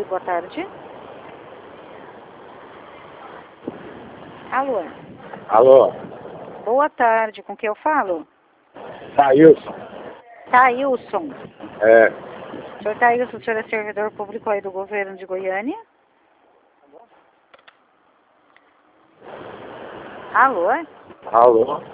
Oi, boa tarde. Alô? Alô? Boa tarde, com quem eu falo? Thailson? Thailson. É. Senhor Thailson, o senhor é servidor público aí do governo de Goiânia? Alô? Alô?